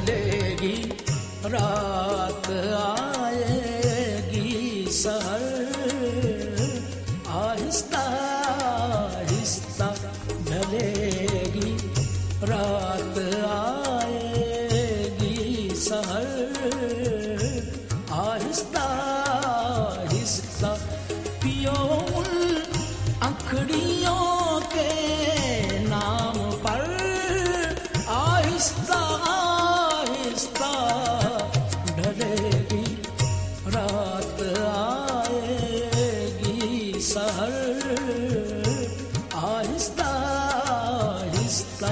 ढलेगी रात आएगी सहर, आहिस्ता आहिस्ता ढलेगी रात आएगी सहर, आहिस्ता आहिस्ता पियो उन अंखड़ियों के नाम पर, आहिस्ता आहिस्ता ढलेगी रात आएगी सहर, आहिस्ता आहिस्ता।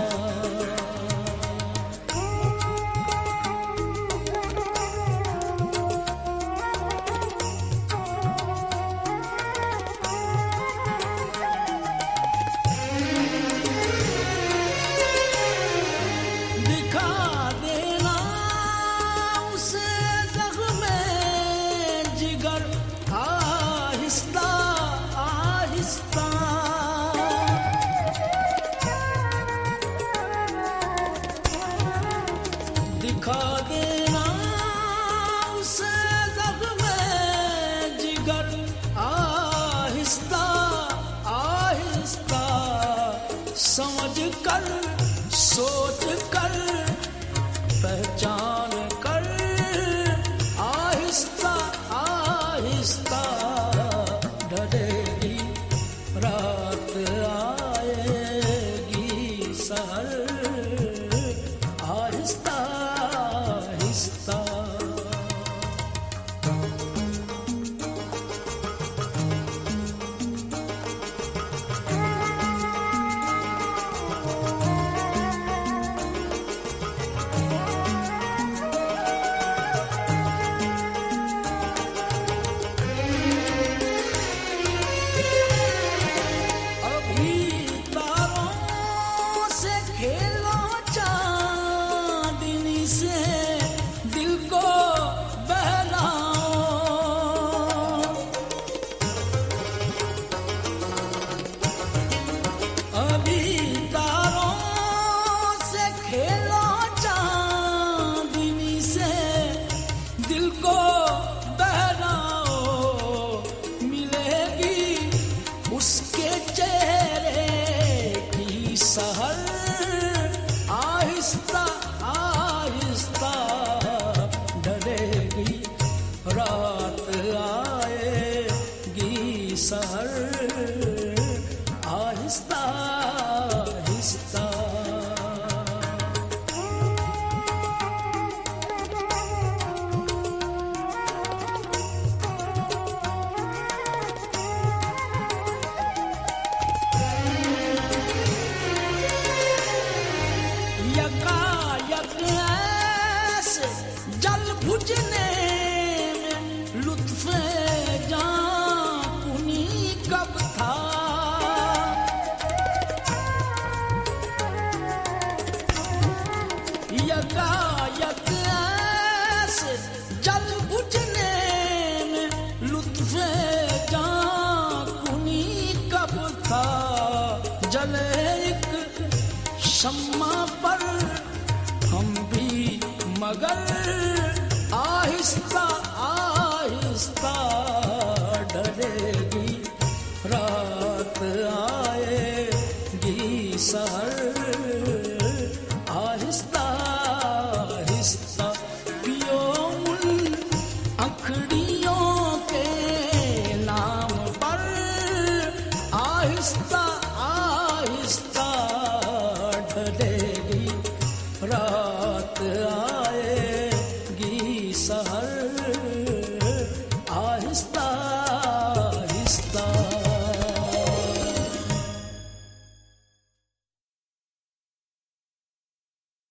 दिखा देना उसे ज़ख्म-ए जिगर, आहिस्ता आहिस्ता समझ कर सोच कर पहचान कर, आहिस्ता आहिस्ता ढलेगी रात आएगी सहर, आहिस्ता आहिस्ता। उसके चेहरे की सहर, आहिस्ता आहिस्ता ढलेगी रात आएगी सहर, आहिस्ता आहिस्ता। यकायक ऐसे जल बुझने में लुत्फ़े जान कुनी कब था, यकायक ऐसे जल बुझने में लुत्फ़े जान कुनी कब था, जले एक शम्मा पर हम भी मगर, आहिस्ता आहिस्ता ढलेगी रात आएगी सहर, आहिस्ता आहिस्ता पियो उन अंखड़ियों के नाम पर, आहिस्ता आहिस्ता ढलेगी रात